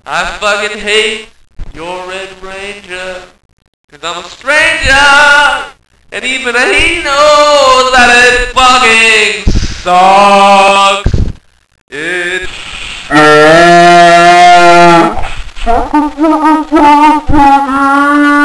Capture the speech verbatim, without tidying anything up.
I fucking hate your Red Ranger. Cause I'm a stranger. And even he knows that it fucking sucks. It sucks.